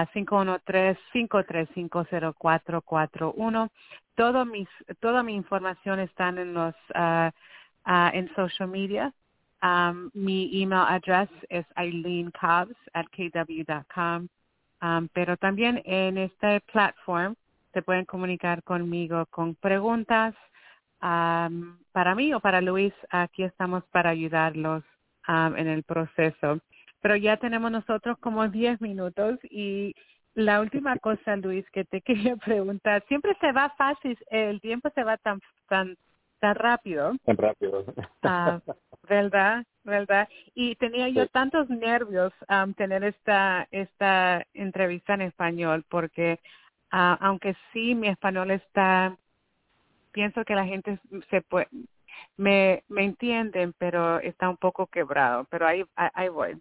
513-535-0441. Toda mi información está en en social media. Mi email address es eileencobbs@kw.com. Pero también en esta platform se pueden comunicar conmigo con preguntas para mí o para Luis. Aquí estamos para ayudarlos en el proceso. Pero ya tenemos nosotros como 10 minutos y la última cosa, Luis, que te quería preguntar, siempre se va fácil, el tiempo se va tan rápido. Tan rápido. ¿Verdad? Y tenía yo tantos nervios tener esta entrevista en español porque aunque sí mi español pienso que la gente me entienden, pero está un poco quebrado, pero ahí voy.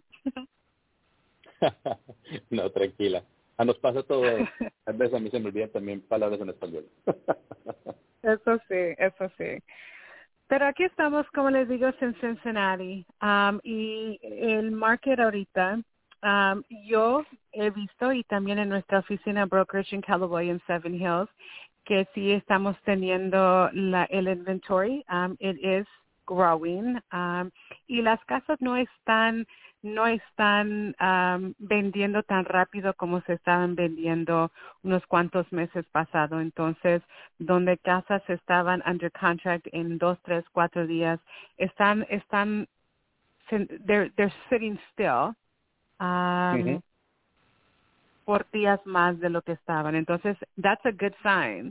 No, tranquila. Nos pasa todo. A veces a mí se me olvidan también palabras en español. Eso sí. Pero aquí estamos, como les digo, en Cincinnati. Y el market ahorita, yo he visto, y también en nuestra oficina brokerage en Callaway en Seven Hills, que sí estamos teniendo el inventory. It is growing. Y las casas no están vendiendo tan rápido como se estaban vendiendo unos cuantos meses pasados. Entonces, donde casas estaban under contract en 2, 3, 4 días, they're sitting still por días más de lo que estaban. Entonces, that's a good sign.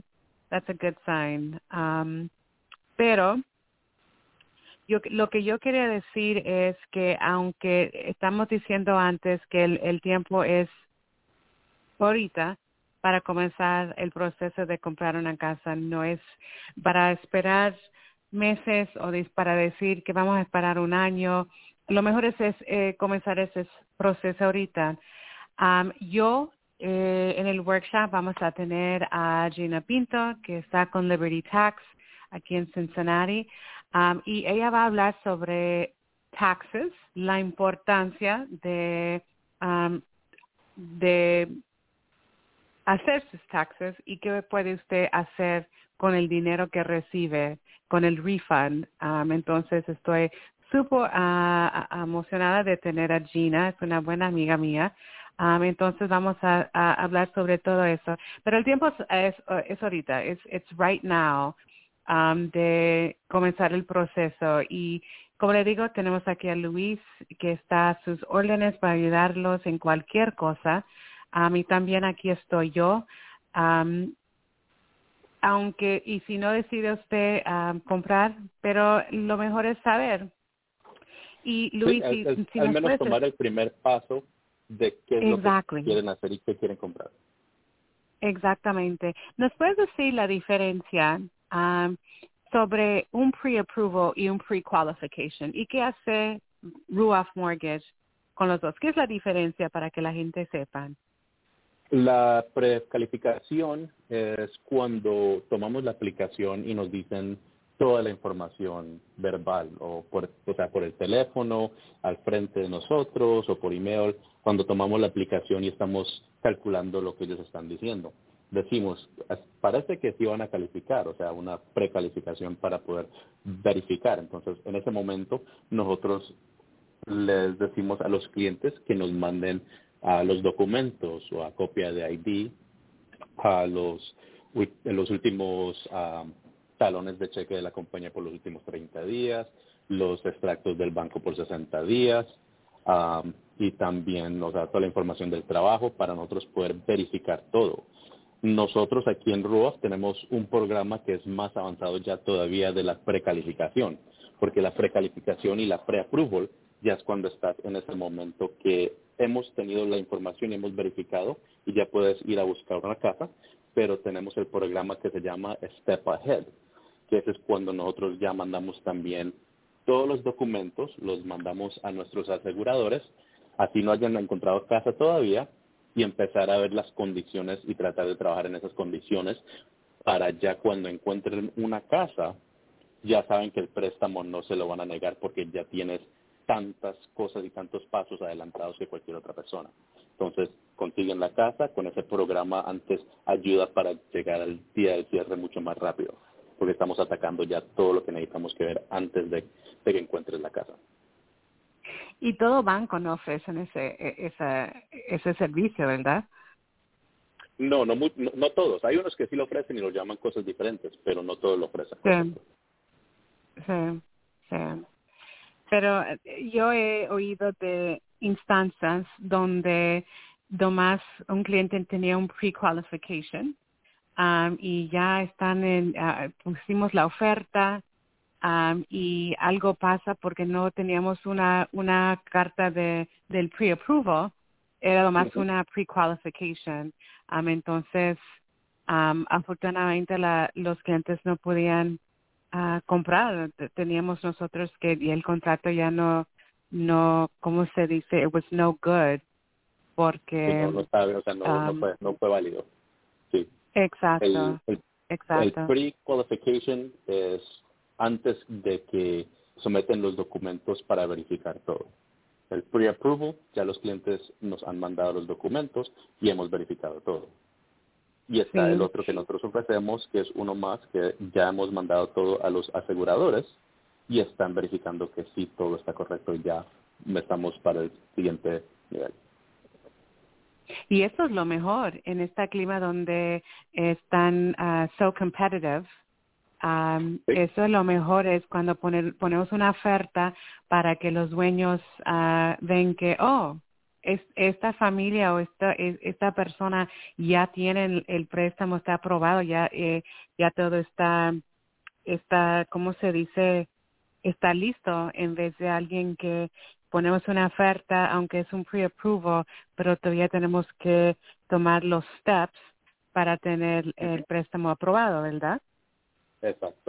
Pero lo que yo quería decir es que aunque estamos diciendo antes que el tiempo es ahorita para comenzar el proceso de comprar una casa, no es para esperar meses o para decir que vamos a esperar un año. Lo mejor es comenzar ese proceso ahorita. En el workshop vamos a tener a Gina Pinto, que está con Liberty Tax aquí en Cincinnati. Y ella va a hablar sobre taxes, la importancia de hacer sus taxes y qué puede usted hacer con el dinero que recibe, con el refund. Entonces estoy súper emocionada de tener a Gina, es una buena amiga mía. Entonces vamos a hablar sobre todo eso. Pero el tiempo es ahorita, it's right now. De comenzar el proceso y como le digo, tenemos aquí a Luis que está a sus órdenes para ayudarlos en cualquier cosa. Y también aquí estoy yo. Y si no decide usted comprar, pero lo mejor es saber. Y Luis, sí, si al nos menos puedes tomar el primer paso de qué es lo que quieren hacer y qué quieren comprar. Exactamente. ¿Nos puedes decir la diferencia? sobre un pre-approval y un pre-qualification. ¿Y qué hace Ruoff Mortgage con los dos? ¿Qué es la diferencia para que la gente sepa? La precalificación es cuando tomamos la aplicación y nos dicen toda la información verbal, o sea, por el teléfono, al frente de nosotros, o por email, cuando tomamos la aplicación y estamos calculando lo que ellos están diciendo. Decimos, parece que sí van a calificar, o sea, una precalificación para poder verificar. Entonces, en ese momento, nosotros les decimos a los clientes que nos manden a los documentos o a copia de ID, a los últimos talones de cheque de la compañía por los últimos 30 días, los extractos del banco por 60 días, y también nos da toda la información del trabajo para nosotros poder verificar todo. Nosotros aquí en Ruoff tenemos un programa que es más avanzado ya todavía de la precalificación, porque la precalificación y la pre-approval ya es cuando estás en ese momento que hemos tenido la información y hemos verificado y ya puedes ir a buscar una casa, pero tenemos el programa que se llama Step Ahead, que ese es cuando nosotros ya mandamos también todos los documentos, los mandamos a nuestros aseguradores, así no hayan encontrado casa todavía, y empezar a ver las condiciones y tratar de trabajar en esas condiciones para ya cuando encuentren una casa, ya saben que el préstamo no se lo van a negar porque ya tienes tantas cosas y tantos pasos adelantados que cualquier otra persona. Entonces, consiguen la casa, con ese programa antes ayuda para llegar al día del cierre mucho más rápido, porque estamos atacando ya todo lo que necesitamos que ver antes de que encuentres la casa. Y todo banco no ofrecen ese servicio, ¿verdad? No todos. Hay unos que sí lo ofrecen y lo llaman cosas diferentes, pero no todos lo ofrecen. Sí. Pero yo he oído de instancias donde nomás un cliente tenía un pre-qualification y ya están pusimos la oferta y algo pasa porque no teníamos una carta del pre-approval, era nomás una pre-qualification. Entonces, afortunadamente los clientes no podían comprar. Teníamos nosotros que y el contrato ya no, ¿cómo se dice? It was no good porque sí, no sabe, o sea, no fue válido. Sí. Exacto. El pre-qualification es antes de que someten los documentos para verificar todo. El pre-approval, ya los clientes nos han mandado los documentos y hemos verificado todo. Y está el otro que nosotros ofrecemos, que es uno más, que ya hemos mandado todo a los aseguradores y están verificando que sí, todo está correcto y ya estamos para el siguiente nivel. Y eso es lo mejor en este clima donde están so competitive. Eso es lo mejor, es cuando ponemos una oferta para que los dueños ven que, esta familia o esta persona ya tiene el préstamo, está aprobado, ya todo está, ¿cómo se dice? Está listo, en vez de alguien que ponemos una oferta, aunque es un pre-approval, pero todavía tenemos que tomar los steps para tener el préstamo aprobado, ¿verdad? Exacto.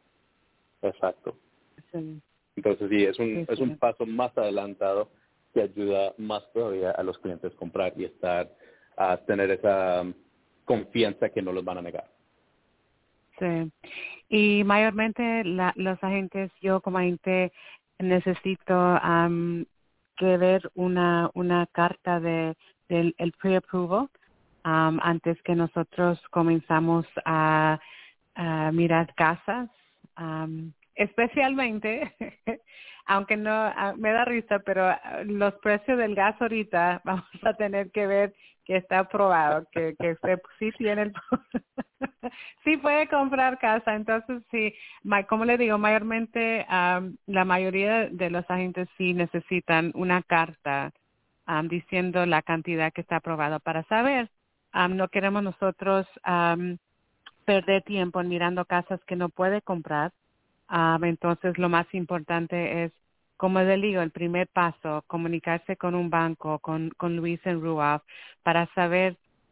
Sí. Entonces sí, es un paso más adelantado que ayuda más todavía a los clientes comprar y a tener esa confianza que no los van a negar. Sí. Y mayormente los agentes, yo como agente necesito que ver una carta del pre-approval antes que nosotros comenzamos a mirar casas, especialmente, aunque no me da risa, pero los precios del gas ahorita vamos a tener que ver que está aprobado, que usted sí tiene sí puede comprar casa. Entonces sí, como le digo, mayormente la mayoría de los agentes sí necesitan una carta diciendo la cantidad que está aprobado para saber. No queremos nosotros perder tiempo mirando casas que no puede comprar. Entonces, lo más importante es, como le digo, el primer paso, comunicarse con un banco, con Luis en Ruoff, para saber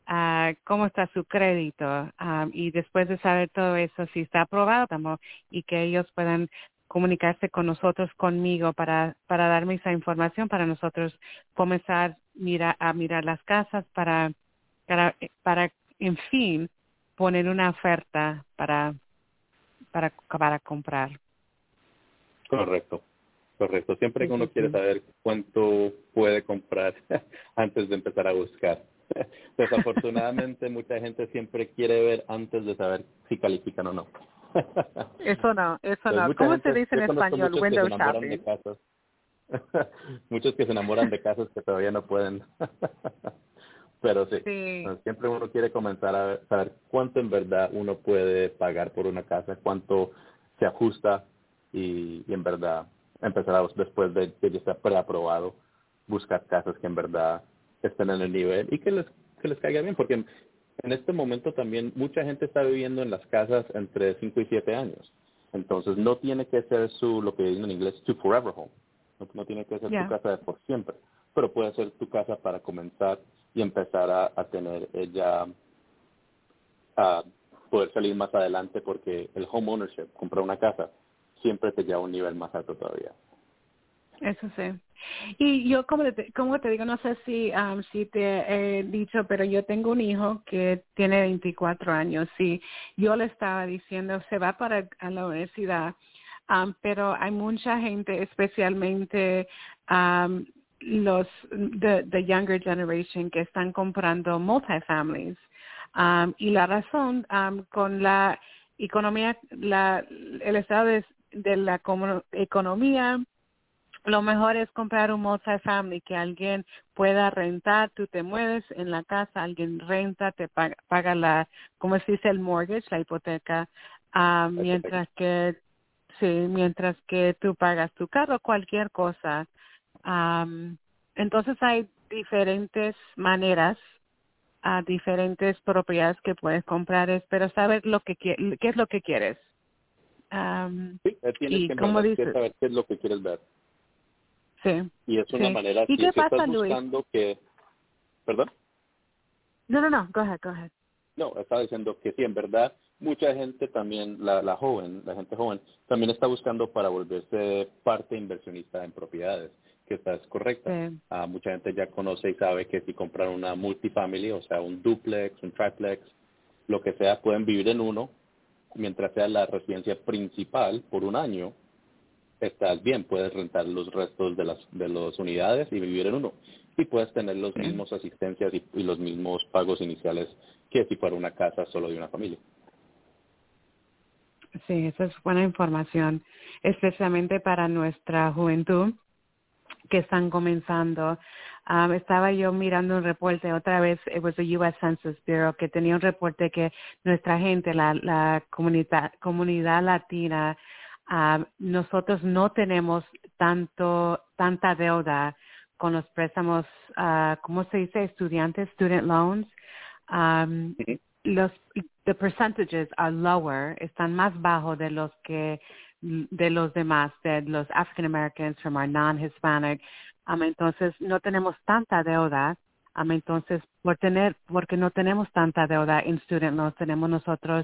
cómo está su crédito, y después de saber todo eso, si está aprobado y que ellos puedan comunicarse con nosotros, conmigo, para darme esa información, para nosotros comenzar a mirar las casas, para en fin, poner una oferta para comprar. Correcto. Siempre que uno quiere saber cuánto puede comprar antes de empezar a buscar. Desafortunadamente, mucha gente siempre quiere ver antes de saber si califican o no. Eso no. ¿Cómo se dice en español? Window shopping. Muchos que se enamoran de casas que todavía no pueden. Pero sí, siempre uno quiere comenzar a saber cuánto en verdad uno puede pagar por una casa, cuánto se ajusta y en verdad empezar a, después de que ya está preaprobado, buscar casas que en verdad estén en el nivel y que les caiga bien, porque en este momento también mucha gente está viviendo en las casas entre 5 y 7 años. Entonces no tiene que ser lo que dicen en inglés, tu forever home. No tiene que ser tu casa de por siempre, pero puede ser tu casa para comenzar y empezar a tener a poder salir más adelante, porque el home ownership, comprar una casa, siempre te lleva a un nivel más alto todavía. Eso sí. Y yo, como te digo, no sé si te he dicho, pero yo tengo un hijo que tiene 24 años y yo le estaba diciendo, se va a la universidad, pero hay mucha gente, especialmente the younger generation, que están comprando multifamilies. Y la razón, con la economía, el estado de la economía, lo mejor es comprar un multifamily que alguien pueda rentar. Tú te mueves en la casa, alguien renta, te paga como se dice, el mortgage, la hipoteca, mientras que tú pagas tu carro, cualquier cosa. Entonces hay diferentes maneras, diferentes propiedades que puedes comprar, pero saber qué es lo que quieres. Tienes que saber qué es lo que quieres ver. Sí. Y es una manera, ¿Y si qué pasa, estás Luis? buscando ¿Perdón? No, go ahead. No, estaba diciendo que sí, en verdad, mucha gente también, la gente joven, también está buscando para volverse parte inversionista en propiedades, que es correcta. Sí. Mucha gente ya conoce y sabe que si compran una multifamily, o sea, un duplex, un triplex, lo que sea, pueden vivir en uno, mientras sea la residencia principal por un año. Estás bien, puedes rentar los restos de las unidades y vivir en uno. Y puedes tener los mismos asistencias y los mismos pagos iniciales que si fuera una casa solo de una familia. Sí, esa es buena información, especialmente para nuestra juventud que están comenzando. Estaba yo mirando un reporte otra vez, it was the U.S. Census Bureau, que tenía un reporte que nuestra gente, la comunidad latina, nosotros no tenemos tanta deuda con los préstamos, ¿cómo se dice? Estudiantes, student loans. The percentages are lower, están más bajos de los demás, de los African Americans, from our non-Hispanic. Entonces no tenemos tanta deuda. Entonces porque no tenemos tanta deuda en student loans, tenemos nosotros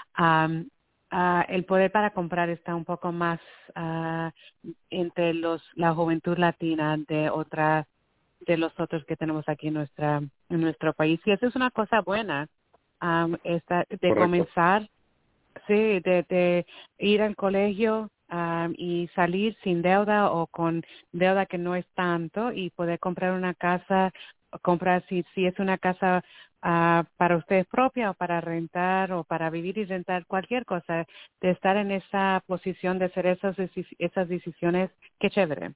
el poder para comprar está un poco más entre la juventud latina de los otros que tenemos aquí en nuestro país, y eso es una cosa buena, de comenzar, sí, de ir al colegio y salir sin deuda o con deuda que no es tanto, y poder comprar una casa, comprar si es una casa para ustedes propia o para rentar o para vivir y rentar, cualquier cosa, de estar en esa posición de hacer esas decisiones, qué chévere.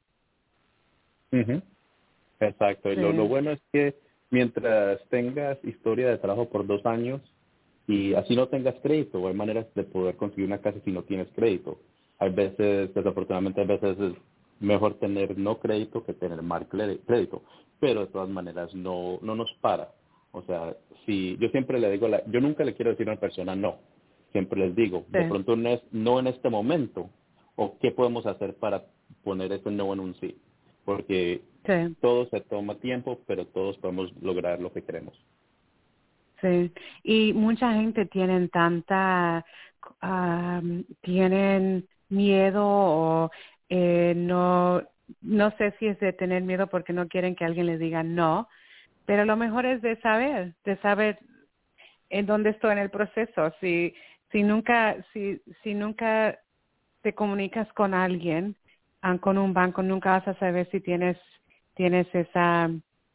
Exacto, y Sí. lo bueno es que mientras tengas historia de trabajo por 2 años y así no tengas crédito, hay maneras de poder conseguir una casa si no tienes crédito. Hay veces, desafortunadamente, es mejor tener no crédito que tener mal crédito, pero de todas maneras no nos para. O sea, si yo siempre le digo, yo nunca le quiero decir a una persona no, siempre les digo, Sí. de pronto no en este momento, o qué podemos hacer para poner ese no en un sí, porque Sí. todo se toma tiempo, pero todos podemos lograr lo que queremos. Sí, y mucha gente tienen miedo o no sé si es de tener miedo porque no quieren que alguien les diga no, pero lo mejor es de saber en dónde estoy en el proceso. Si nunca te comunicas con alguien, con un banco, nunca vas a saber si tienes esa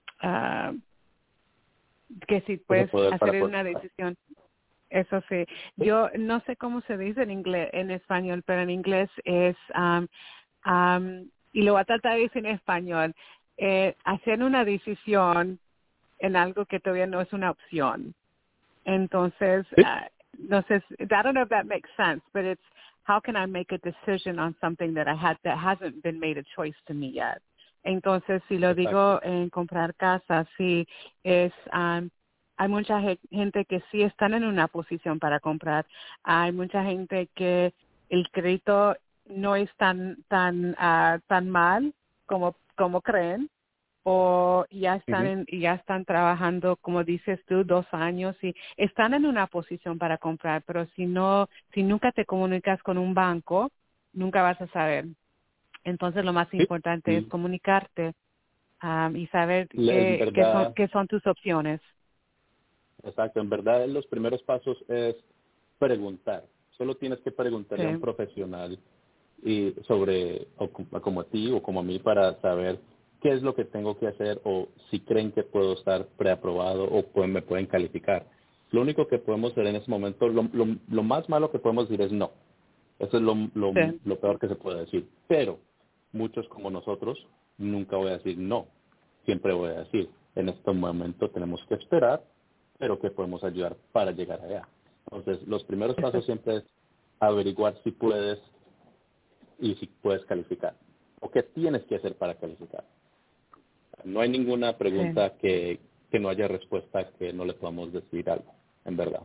que si puedes hacer una decisión. Eso sí. Yo no sé cómo se dice en español, pero en inglés es y lo voy a tratar de decir en español, hacer una decisión en algo que todavía no es una opción. Entonces, no sé, I don't know if that makes sense, but it's how can I make a decision on something that hasn't been made a choice to me yet. Entonces, si lo digo en comprar casa, sí, hay mucha gente que sí están en una posición para comprar. Hay mucha gente que el crédito no es tan mal como creen, o ya están trabajando, como dices tú, 2 años y están en una posición para comprar, pero si nunca te comunicas con un banco, nunca vas a saber. Entonces lo más importante es comunicarte y saber qué son tus opciones. Exacto, en verdad los primeros pasos es preguntar. Solo tienes que preguntarle a un profesional y como a ti o como a mí para saber qué es lo que tengo que hacer o si creen que puedo estar preaprobado o me pueden calificar. Lo único que podemos hacer en ese momento, lo más malo que podemos decir es no. Eso es lo peor que se puede decir. Pero muchos como nosotros nunca voy a decir no. Siempre voy a decir, en este momento tenemos que esperar, pero que podemos ayudar para llegar allá. Entonces, los primeros pasos siempre es averiguar si puedes y si puedes calificar. O qué tienes que hacer para calificar. No hay ninguna pregunta que no haya respuesta que no le podamos decir algo, en verdad.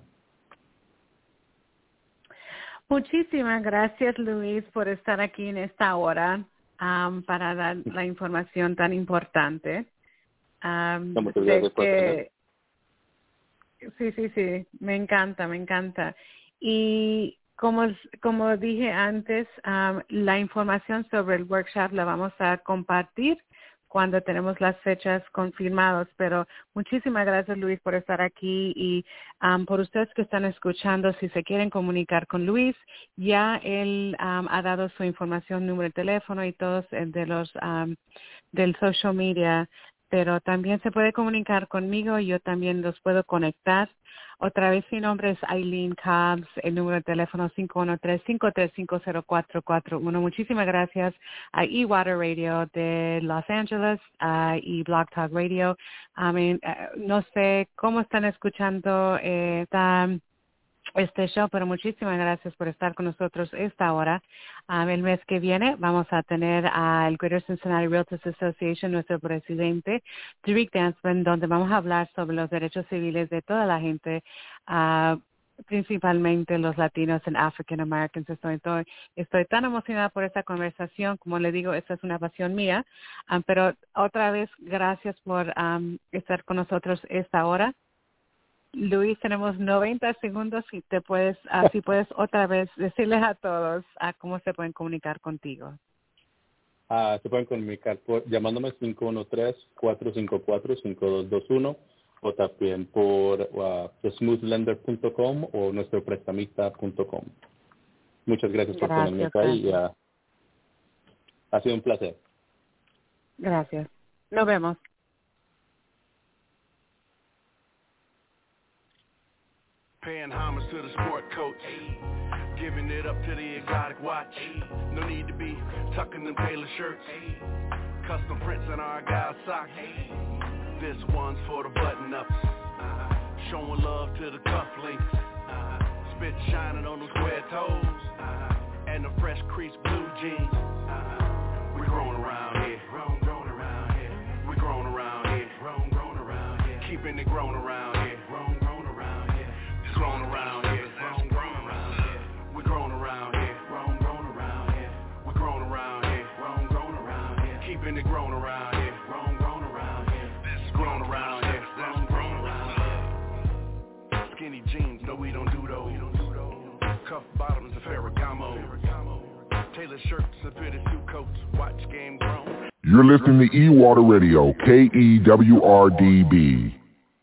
Muchísimas gracias, Luis, por estar aquí en esta hora para dar la información tan importante. Muchas gracias por tener. Sí, me encanta. Y como dije antes, la información sobre el workshop la vamos a compartir cuando tenemos las fechas confirmadas. Pero muchísimas gracias, Luis, por estar aquí y por ustedes que están escuchando, si se quieren comunicar con Luis, ya él ha dado su información, número de teléfono y todos del social media. Pero también se puede comunicar conmigo y yo también los puedo conectar. Otra vez, mi nombre es Aileen Cobbs, el número de teléfono 513-535-0441. Muchísimas gracias a E-Water Radio de Los Ángeles y Blog Talk Radio. No sé cómo están escuchando este show, pero muchísimas gracias por estar con nosotros esta hora. El mes que viene vamos a tener al Greater Cincinnati Realtors Association, nuestro presidente, Derek Dansman, donde vamos a hablar sobre los derechos civiles de toda la gente, principalmente los latinos and African Americans. Estoy tan emocionada por esta conversación. Como le digo, esta es una pasión mía. Pero otra vez, gracias por estar con nosotros esta hora. Luis, tenemos 90 segundos y si puedes otra vez decirles a todos cómo se pueden comunicar contigo. Se pueden comunicar llamándome 513-454-5221 o también por smoothlender.com o nuestro prestamista.com. Muchas gracias por tenerme acá y ha sido un placer. Gracias. Nos vemos. Paying homage to the sport coach, giving it up to the exotic watch. No need to be tucking them Taylor shirts, custom prints in our Argyle socks. This one's for the button-ups, showing love to the cufflinks, spit shining on those square toes, and the fresh creased blue jeans. We grown around here, grown around here. We grown around here, grown around here. Keeping it grown around here, grown around here. Grown around here, grown around here. We grown around here, grown around here. We grown around here, grown around here. Keeping it grown around here, grown around here. This grown around here, grown around here. jeans, no we don't do those. Cuff bottoms and Ferragamo. Tailored shirts and fitted suit coats. Watch game grown. You're listening to E-Water Radio, KEWRDB.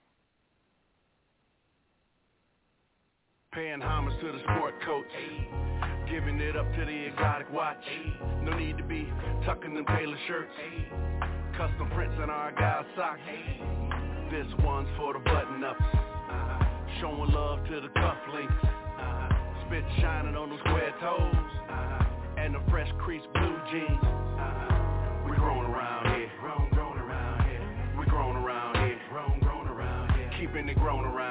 Paying homage to the sport coats. Giving it up to the exotic watch. No need to be tucking them tailored shirts. Custom prints in our Argyle socks. This one's for the button-ups. Showing love to the cufflinks. Spit shining on those square toes. And the fresh crease blue jeans. We grown around here. Grown around here. We grown around here. Grown around here. Keeping it grown around.